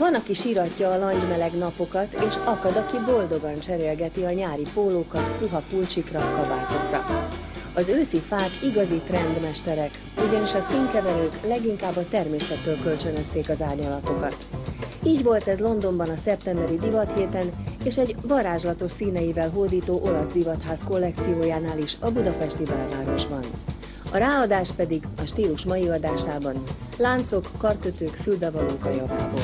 Van, aki síratja a langymeleg napokat, és akad, aki boldogan cserélgeti a nyári pólókat puha pulcsikra, kabátokra. Az őszi fák igazi trendmesterek, ugyanis a színkeverők leginkább a természettől kölcsönözték az árnyalatokat. Így volt ez Londonban a szeptemberi divathéten, és egy varázslatos színeivel hódító olasz divatház kollekciójánál is a budapesti belvárosban. A ráadás pedig a stílus mai adásában láncok, karkötők, fülbevalók a javából.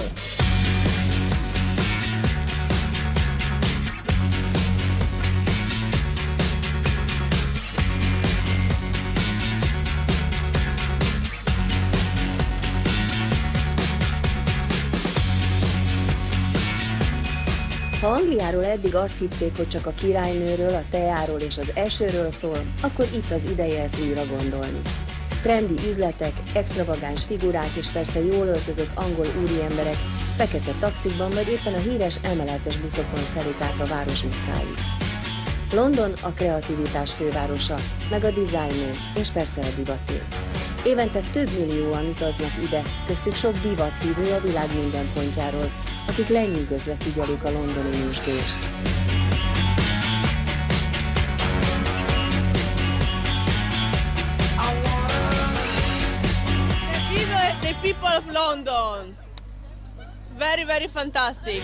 Ha Angliáról eddig azt hitték, hogy csak a királynőről, a teáról és az esőről szól, akkor itt az ideje ezt újra gondolni. Trendi üzletek, extravagáns figurák és persze jól öltözött angol úriemberek fekete taxikban vagy éppen a híres emeletes buszokon szelik át a város utcáit. London a kreativitás fővárosa, meg a dizájnő és persze a divaté. Évente több millióan utaznak ide, köztük sok divathívő a világ minden pontjáról, akik lenyűgözve figyelik a londoni nyüzsgést. The people of London, very, very fantastic.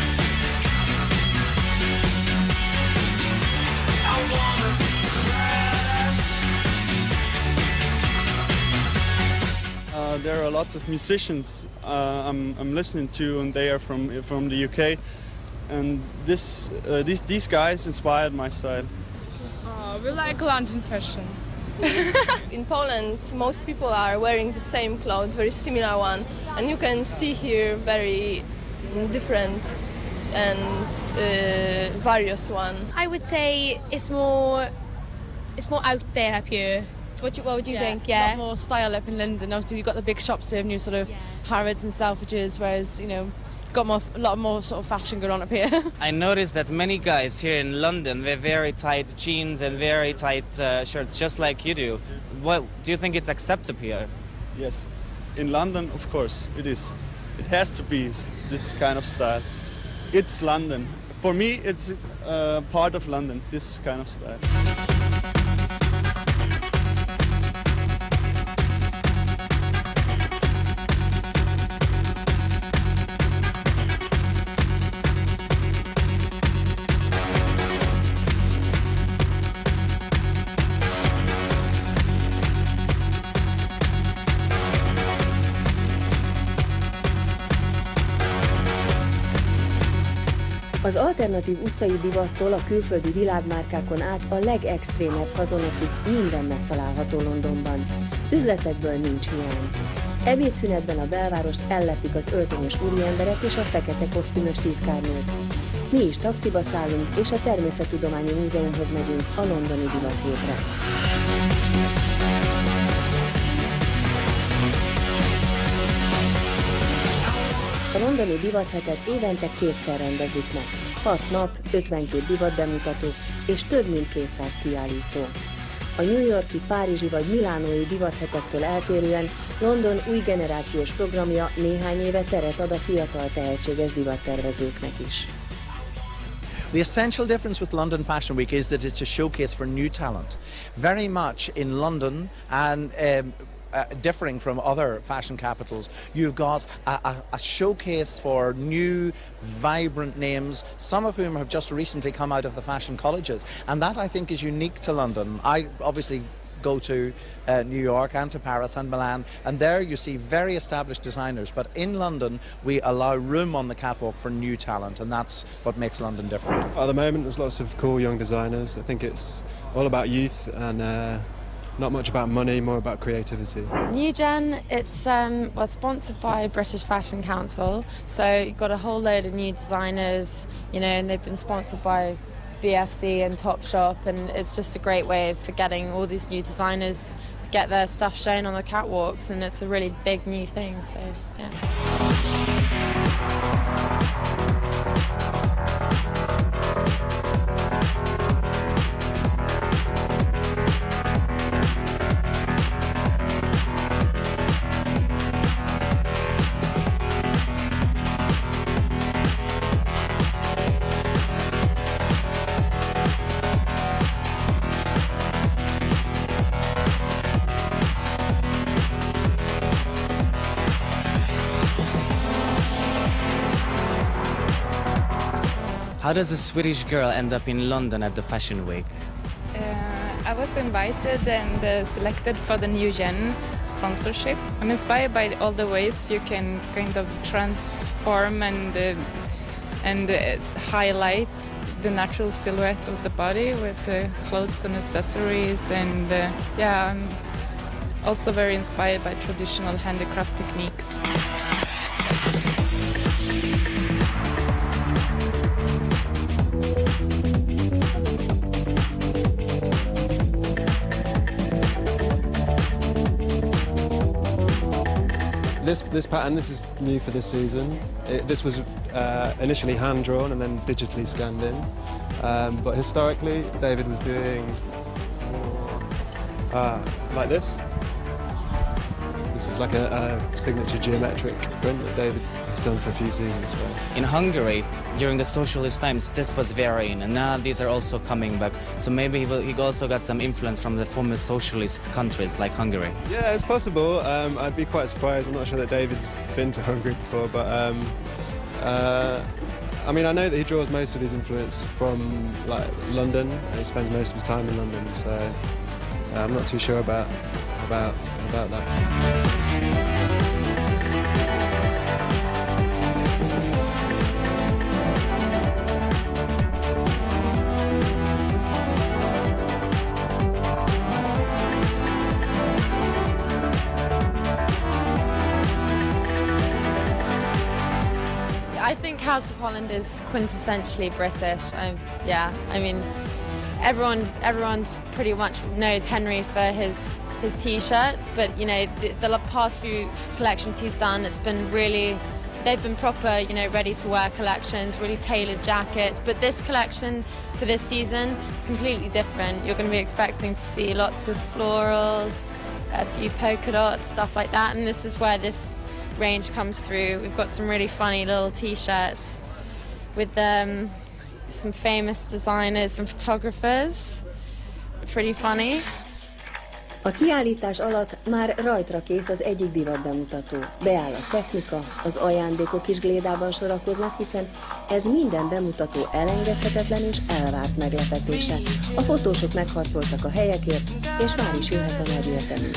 There are lots of musicians I'm listening to, and they are from the UK, and these guys inspired my style. We like London fashion. In Poland, most people are wearing the same clothes, very similar one, and you can see here very different and various one. I would say it's more out there up here. What would you think? A lot more style up in London. Obviously, we've got the big shops here, new sort of Harrods and Selfridges, whereas got a lot more sort of fashion going on up here. I noticed that many guys here in London wear very tight jeans and very tight shirts, just like you do. What do you think it's acceptable here? Yes, in London, of course, it is. It has to be this kind of style. It's London. For me, it's part of London, this kind of style. Az alternatív utcai divattól a külföldi világmárkákon át a legextrémebb fazonokig minden megtalálható Londonban. Üzletekből nincs hiány. Ebédszünetben a belvárost ellepik az öltönyös úriemberek és a fekete kosztümös titkárnők. Mi is taxiba szállunk, és a Természettudományi Múzeumhoz megyünk a londoni divathétre. A londoni divathetet évente kétszer rendezik meg. 6 nap, 52 divatbemutató és több mint 200 kiállító. A New Yorki, párizsi vagy milánói divathetektől eltérően London új generációs programja néhány éve teret ad a fiatal tehetséges divattervezőknek is. The essential difference with London Fashion Week is that it's a showcase for new talent. Very much in London and differing from other fashion capitals, you've got a showcase for new, vibrant names, some of whom have just recently come out of the fashion colleges, and that I think is unique to London. I obviously go to New York and to Paris and Milan, and there you see very established designers, but in London we allow room on the catwalk for new talent, and that's what makes London different. At the moment there's lots of cool young designers. I think it's all about youth and not much about money, more about creativity. New Gen, it's sponsored by British Fashion Council, so you've got a whole load of new designers, and they've been sponsored by BFC and Topshop, and it's just a great way for getting all these new designers to get their stuff shown on the catwalks, and it's a really big new thing, so yeah. How does a Swedish girl end up in London at the Fashion Week? I was invited and selected for the New Gen sponsorship. I'm inspired by all the ways you can kind of transform and highlight the natural silhouette of the body with clothes and accessories. And I'm also very inspired by traditional handicraft techniques. This pattern, this is new for this season. This was initially hand-drawn and then digitally scanned in. But historically, David was doing like this. This is like a signature geometric print that David has done for a few seasons. So. In Hungary, during the socialist times, this was very in, and now these are also coming back. So maybe he also got some influence from the former socialist countries like Hungary. Yeah, it's possible. I'd be quite surprised. I'm not sure that David's been to Hungary before, but I mean, I know that he draws most of his influence from like London. He spends most of his time in London, so I'm not too sure about that. I think House of Holland is quintessentially British. I mean, everyone's pretty much knows Henry for his t-shirts, but you know the past few collections he's done, they've been proper, you know, ready-to-wear collections, really tailored jackets. But this collection for this season is completely different. You're going to be expecting to see lots of florals, a few polka dots, stuff like that, and this is where this range comes through. We've got some really funny little t-shirts with some famous designers and photographers. Pretty funny. A kiállítás alatt már rajtra kész az egyik divat bemutató. Beáll a technika, az ajándékok is glédában sorakoznak, hiszen ez minden bemutató elengedhetetlen és elvárt meglepetése. A fotósok megharcoltak a helyekért, és már is jöhet a nagy érdemű.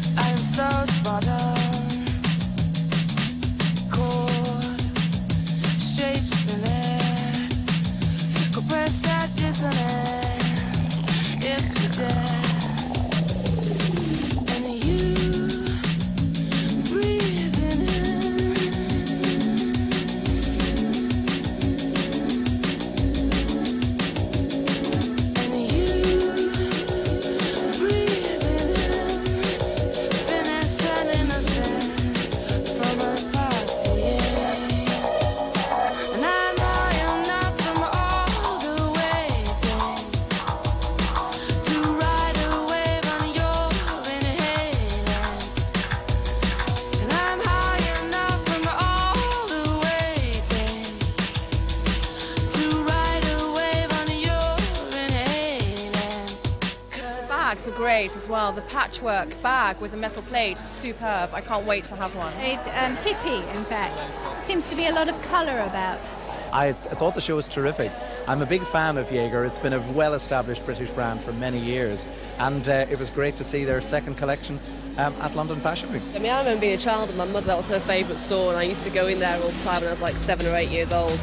Great as well. The patchwork bag with the metal plate is superb. I can't wait to have one. Hippie, in fact. Seems to be a lot of colour about. I thought the show was terrific. I'm a big fan of Jaeger. It's been a well-established British brand for many years, and it was great to see their second collection at London Fashion Week. I mean, I remember being a child and my mother, that was her favourite store, and I used to go in there all the time when I was like 7 or 8 years old.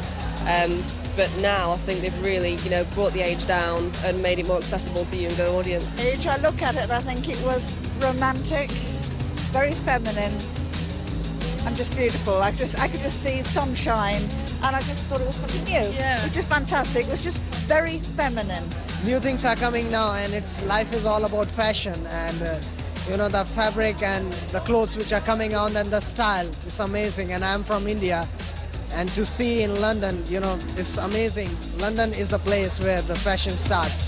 But now I think they've really, you know, brought the age down and made it more accessible to younger audience. Age, I look at it and I think it was romantic, very feminine, and just beautiful. I could just see sunshine, and I just thought it was something new. Yeah. It was just fantastic. It was just very feminine. New things are coming now, and life is all about fashion, and you know, the fabric and the clothes which are coming out and the style is amazing. And I'm from India. And to see in London, you know, it's amazing. London is the place where the fashion starts.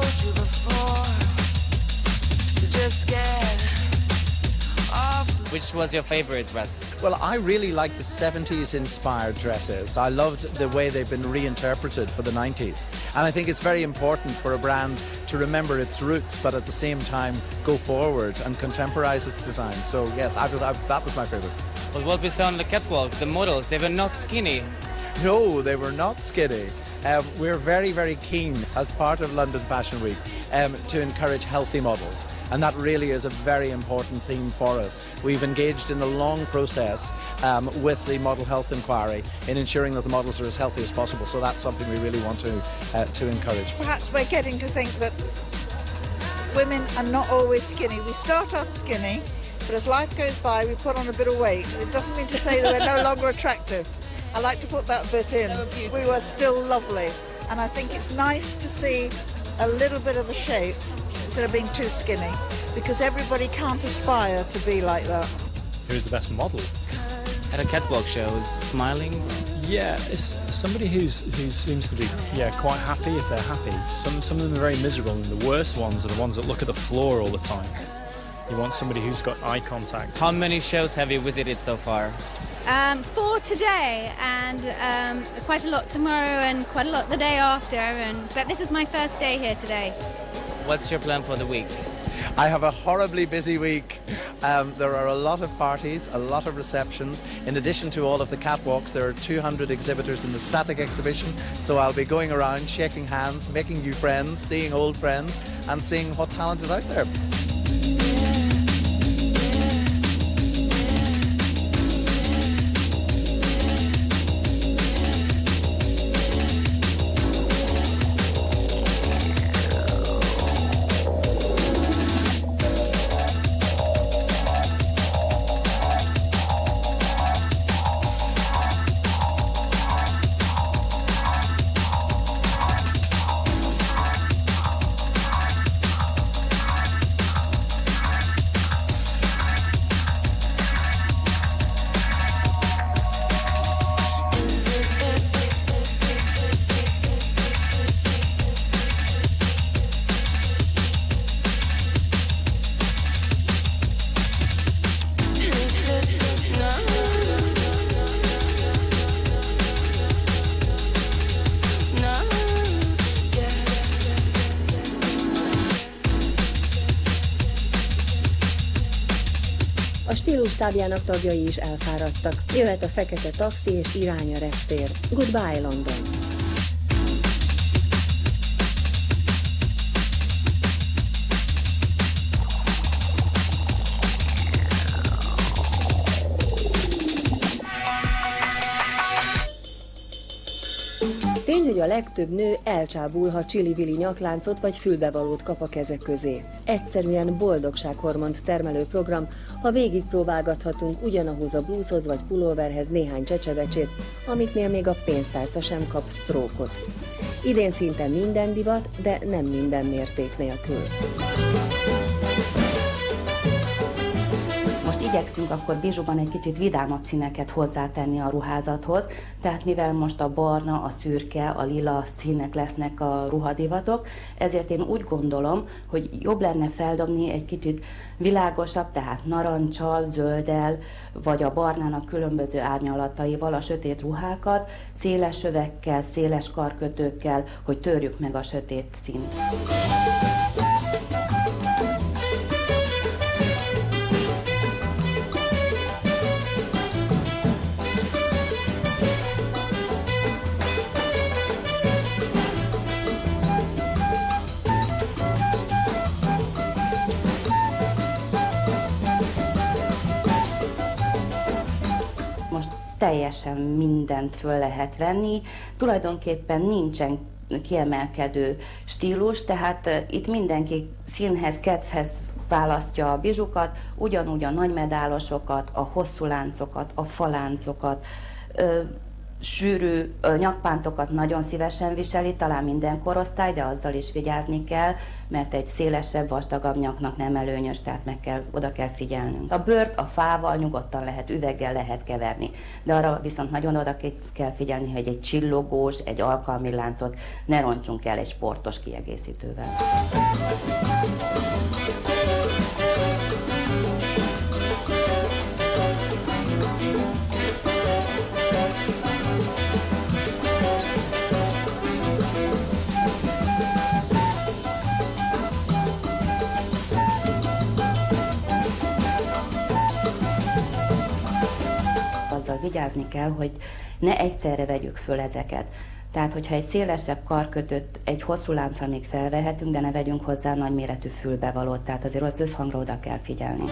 Which which was your favorite dress? Well, I really like the 70s inspired dresses. I loved the way they've been reinterpreted for the 90s. And I think it's very important for a brand to remember its roots, but at the same time go forward and contemporize its design. So yes, that was my favorite. Well, what we saw on the catwalk, the models, they were not skinny. No, they were not skinny. We're very, very keen as part of London Fashion Week to encourage healthy models. And that really is a very important theme for us. We've engaged in a long process with the Model Health Inquiry in ensuring that the models are as healthy as possible. So that's something we really want to encourage. Perhaps we're getting to think that women are not always skinny. We start off skinny, but as life goes by, we put on a bit of weight. It doesn't mean to say that we're no longer attractive. I like to put that bit in. We were still lovely. And I think it's nice to see a little bit of a shape instead of being too skinny, because everybody can't aspire to be like that. Who's the best model? At a catwalk show, is smiling? Yeah, it's somebody who seems to be quite happy if they're happy. Some of them are very miserable, and the worst ones are the ones that look at the floor all the time. You want somebody who's got eye contact. How many shows have you visited so far? 4 today, and quite a lot tomorrow, and quite a lot the day after. But this is my first day here today. What's your plan for the week? I have a horribly busy week. There are a lot of parties, a lot of receptions. In addition to all of the catwalks, there are 200 exhibitors in the static exhibition. So I'll be going around, shaking hands, making new friends, seeing old friends, and seeing what talent is out there. A stílus stábjának tagjai is elfáradtak. Jöhet a fekete taxi és irány a reptér. Goodbye, London! Tény, hogy a legtöbb nő elcsábul, ha csili-vili nyakláncot vagy fülbevalót kap a kezek közé. Egyszerűen boldogsághormont termelő program, ha végigpróbálgathatunk ugyanahoz a blúzhoz vagy pulóverhez néhány csecsebecsét, amiknél még a pénztárca sem kap sztrókot. Idén szinte minden divat, de nem minden mérték nélkül. Igyekszünk akkor bizsúban egy kicsit vidámabb színeket hozzátenni a ruházathoz, tehát mivel most a barna, a szürke, a lila színek lesznek a ruhadivatok, ezért én úgy gondolom, hogy jobb lenne feldobni egy kicsit világosabb, tehát narancsal, zölddel, vagy a barnának különböző árnyalataival a sötét ruhákat, széles övekkel, széles karkötőkkel, hogy törjük meg a sötét színt. Teljesen mindent föl lehet venni, tulajdonképpen nincsen kiemelkedő stílus, tehát itt mindenki színhez, kedvhez választja a bizsukat, ugyanúgy a nagymedálosokat, a hosszú láncokat, a faláncokat, sűrű nyakpántokat nagyon szívesen viseli, talán minden korosztály, de azzal is vigyázni kell, mert egy szélesebb, vastagabb nyaknak nem előnyös, tehát oda kell figyelnünk. A bőrt a fával nyugodtan lehet, üveggel lehet keverni, de arra viszont nagyon oda kell figyelni, hogy egy csillogós, egy alkalmi láncot ne roncsunk el egy sportos kiegészítővel. vigyázni kell, hogy ne egyszerre vegyük föl ezeket. Tehát, hogyha egy szélesebb karkötőt egy hosszú lánccal még felvehetünk, de ne vegyünk hozzá nagyméretű fülbevalót, tehát azért az összhangra oda kell figyelni.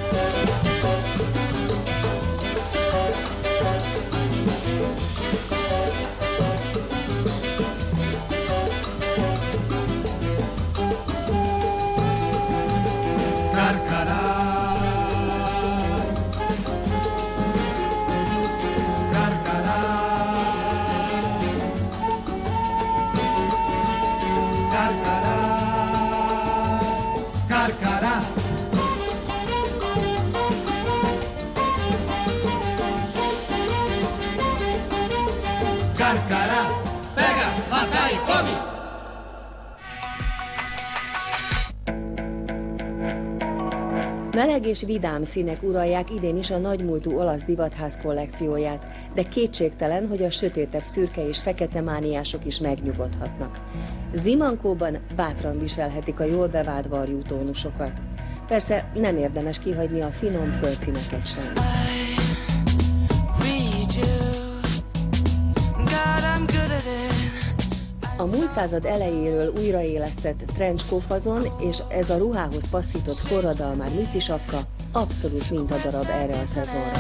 Meleg és vidám színek uralják idén is a nagymúltú olasz divatház kollekcióját, de kétségtelen, hogy a sötétebb szürke és fekete mániások is megnyugodhatnak. Zimankóban bátran viselhetik a jól bevált varjú tónusokat. Persze nem érdemes kihagyni a finom földszíneket sem. A múlt század elejéről újraélesztett trencskófazon és ez a ruhához passzított forradalmár micisapka abszolút mintadarab erre a szezonra.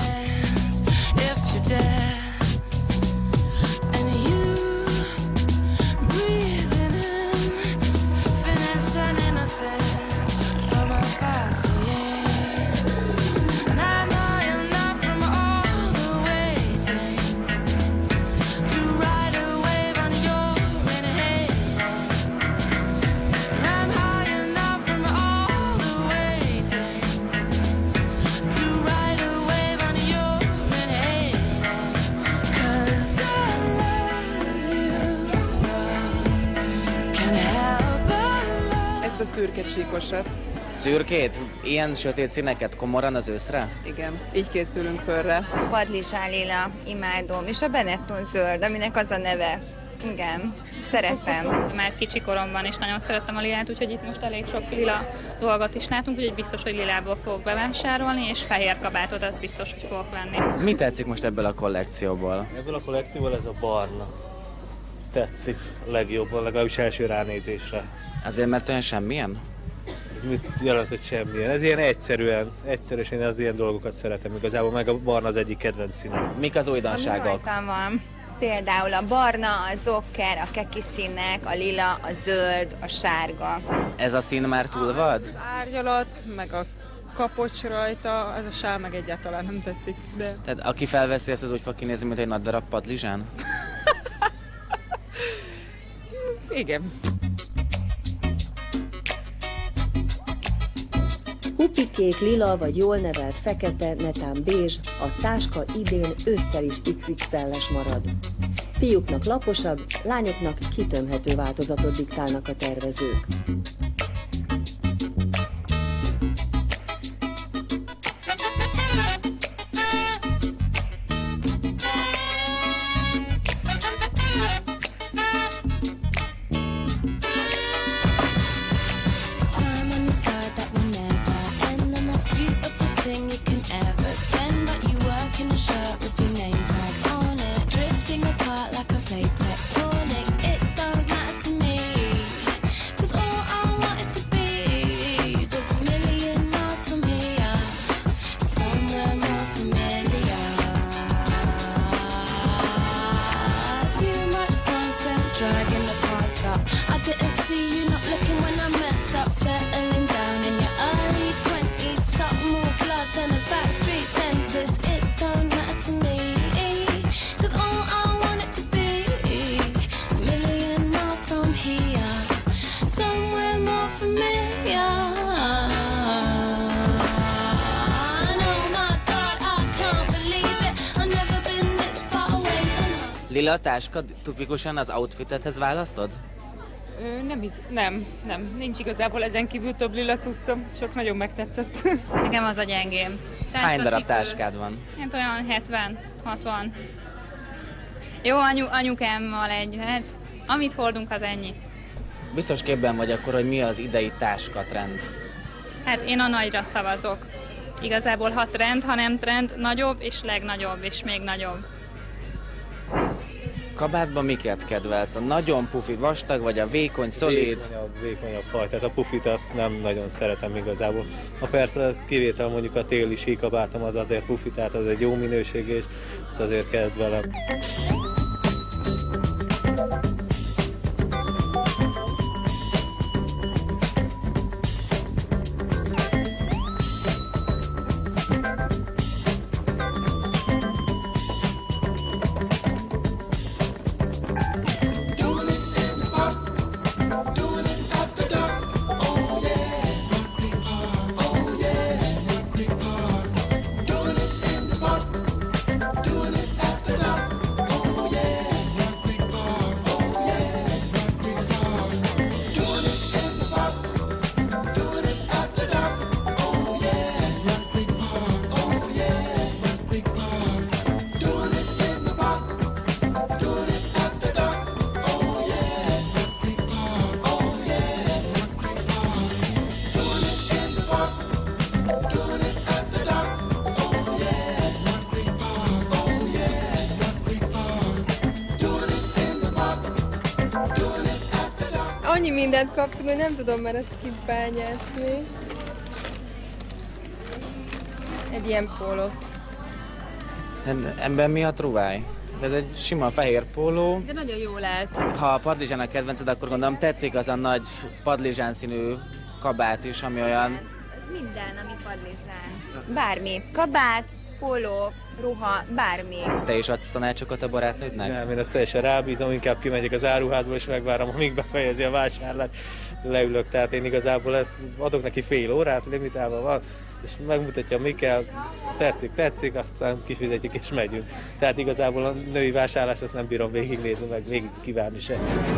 Szürke csíkosat. Szürkét? Ilyen sötét színeket komoran az őszre? Igen, így készülünk fölre. Padlizsán lila, imádom, és a Benetton zöld, aminek az a neve. Igen, szeretem. Már kicsi koromban is nagyon szerettem a lilát, úgyhogy itt most elég sok lila dolgot is látunk, úgyhogy biztos, hogy lilából fogok bevásárolni, és fehér kabátot az biztos, hogy fogok venni. Mi tetszik most ebből a kollekcióból? Ebből a kollekcióból ez a barna. Tetszik legjobban, legalábbis első ránézésre. Azért, mert olyan semmilyen? Mit jelent, hogy semmilyen? Ez ilyen egyszerűs, én az ilyen dolgokat szeretem igazából, meg a barna az egyik kedvenc színem. Mik az újdonságok? Rajtam van. Például a barna, a zokker, a keki színek, a lila, a zöld, a sárga. Ez a szín már túl vad? Az árnyalat, meg a kapocs rajta, ez a sál meg egyáltalán nem tetszik. De... Tehát aki felveszi ezt, az úgy fog kinézni, mint egy nagy darab padlizsán? Igen. Hupikék, lila vagy jól nevelt fekete, netán bézs, a táska idén ősszel is XXL-es marad. Fiúknak laposabb, lányoknak kitömhető változatot diktálnak a tervezők. Lila táska tipikusan az outfitethez választod? Nem. Nincs igazából ezen kívül több lila cuccom, csak nagyon megtetszett. Nekem az a gyengém. Hány darab táskád van? Hát olyan 70-60. Jó, anyukámmal egy, hát amit hordunk, az ennyi. Biztos képben vagy akkor, hogy mi az idei táskatrend? Hát én a nagyra szavazok. Igazából ha trend, ha nem trend, nagyobb és legnagyobb és még nagyobb. Kabátban miket kedvelsz? A nagyon pufi, vastag, vagy a vékony, szolid? Vékonyabb faj, tehát a pufit azt nem nagyon szeretem igazából. Ha persze kivétel mondjuk a téli síkabátom az azért pufi, tehát az egy jó minőség, és az azért kedvelem. Annyi mindent kaptunk, hogy nem tudom már ezt kibányászni. Egy ilyen pólót. Ebben mi a truváj? Ez egy sima fehér póló. De nagyon jó lehet. Ha a padlizsán a kedvenced, akkor gondolom tetszik az a nagy padlizsán színű kabát is, ami olyan... Minden, ami padlizsán. Bármi. Kabát, póló, ruha, bármi. Te is adsz tanácsokat a barátnődnek? Nem, én ezt teljesen rábízom, inkább kimegyek az áruházba és megvárom, amíg befejezi a vásárlást, leülök. Tehát én igazából ezt adok neki fél órát, limitálva van, és megmutatja, mi kell, tetszik, aztán kifizetjük és megyünk. Tehát igazából a női vásárlást azt nem bírom végignézni, meg végig kívánni se.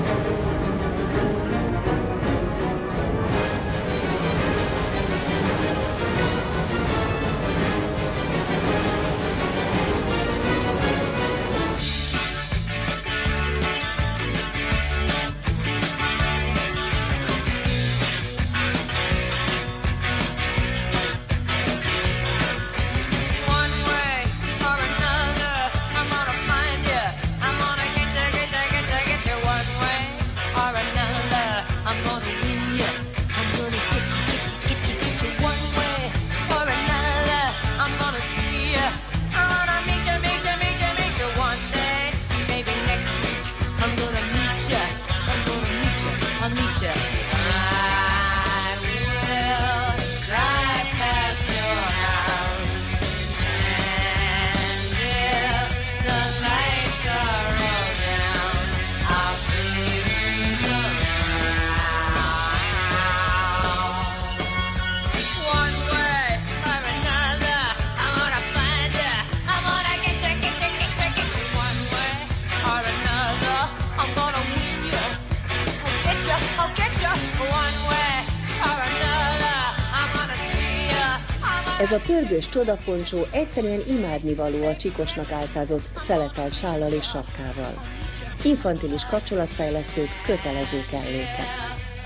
Ez a pörgős csodaponcsó egyszerűen imádnivaló a csikosnak álcázott szeletelt sállal és sapkával. Infantilis kapcsolatfejlesztők kötelező kelléke.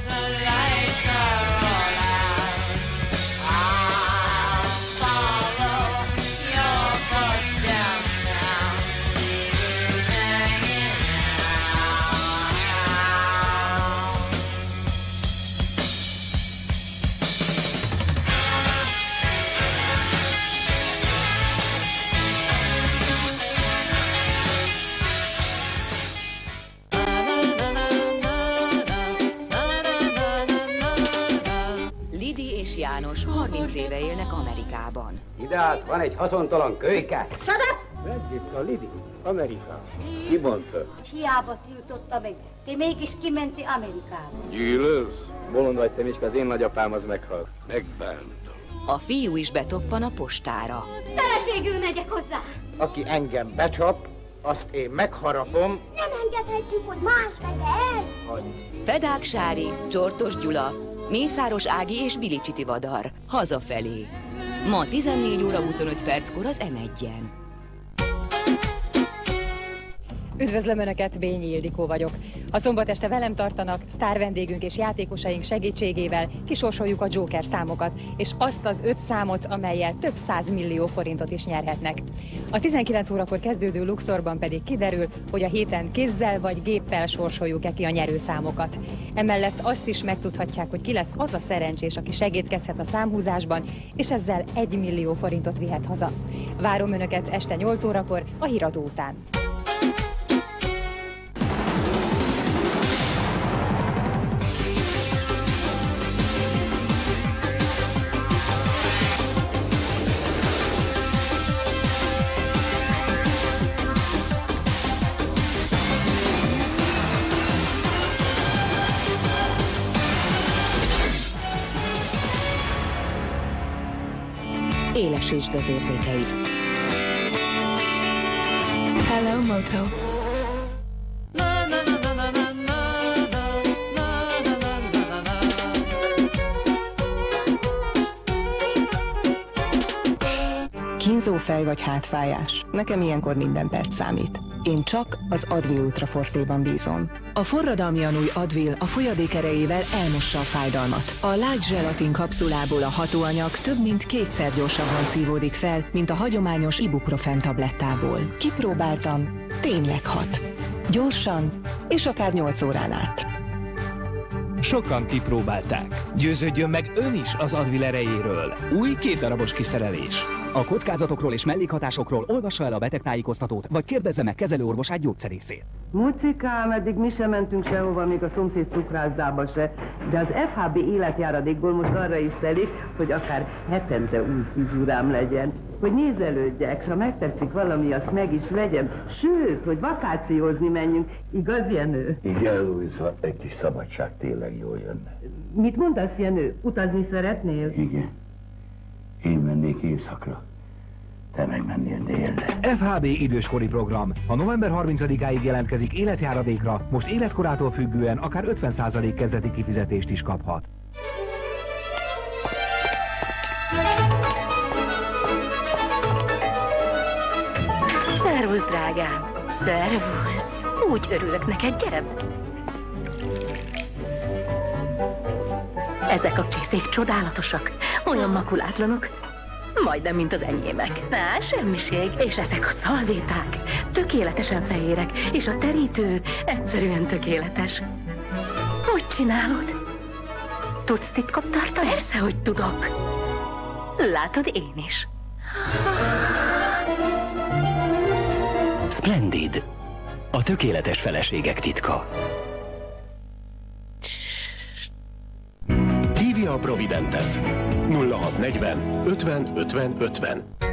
János 30 éve élnek Amerikában. Ideát van egy haszontalan kölyke. Shut up! Megírta Lidi, Amerika. Ki mondta? Hiába tiltotta meg. Te mégis kimenti Amerikába. Gyűlölsz? Bolond vagy te, Miska, az én nagyapám az meghal. Megbántam. A fiú is betoppan a postára. Feleségül megyek hozzá. Aki engem becsap, azt én megharapom. Nem engedhetjük, hogy más vegye el. Fedák Sári, Csortos Gyula, Mészáros Ági és Bilicsi Tivadar. Hazafelé. Ma 14 óra 25 perckor az M1-en. Üdvözlöm Önöket, Bényi Ildikó vagyok. Ha szombat este velem tartanak, sztár vendégünk és játékosaink segítségével kisorsoljuk a Joker számokat, és azt az 5 számot, amellyel több 100 millió forintot is nyerhetnek. A 19 órakor kezdődő Luxorban pedig kiderül, hogy a héten kézzel vagy géppel sorsoljuk-e ki a nyerőszámokat. Emellett azt is megtudhatják, hogy ki lesz az a szerencsés, aki segítkezhet a számhúzásban, és ezzel 1 millió forintot vihet haza. Várom Önöket este 8 órakor a híradó után. Élesítsd az érzékeid. Hello, Moto. Kínzó fej vagy hátfájás. Nekem ilyenkor minden perc számít. Én csak az Advil Ultra Forte-ban bízom. A forradalmian új Advil a folyadék erejével elmossa a fájdalmat. A light gelatin kapszulából a hatóanyag több mint 2-szer gyorsabban szívódik fel, mint a hagyományos ibuprofen tablettából. Kipróbáltam, tényleg hat. Gyorsan, és akár 8 órán át. Sokan kipróbálták. Győződjön meg ön is az Advil erejéről. Új 2 darabos kiszerelés. A kockázatokról és mellékhatásokról olvassa el a betegtájékoztatót, vagy kérdezze meg kezelőorvosát, gyógyszerészét. Mucikám, eddig mi sem mentünk sehova, még a szomszéd cukrászdába se, de az FHB életjáradékból most arra is telik, hogy akár hetente új frizurám legyen. Hogy nézelődjek, s ha megtetszik valami, azt meg is vegyem. Sőt, hogy vakációzni menjünk. Igaz, Jenő? Igen, Luisa, egy kis szabadság tényleg jól jönne. Mit mondasz, Jenő? Utazni szeretnél? Igen. Én mennék éjszakra. Te megmennél délre. FHB időskori program. Ha november 30-áig jelentkezik életjáradékra, most életkorától függően akár 50% kezdeti kifizetést is kaphat. Szervusz, drágám! Szervusz! Úgy örülök neked, gyere! Ezek a csészék csodálatosak, olyan makulátlanok, majdnem, mint az enyémek. Na, semmiség. És ezek a szalvéták tökéletesen fehérek, és a terítő egyszerűen tökéletes. Hogy csinálod? Tudsz titkot tartani? Persze, hogy tudok. Látod, én is. Splendid. A tökéletes feleségek titka. Hívja a Providentet. 0640 50 50 50.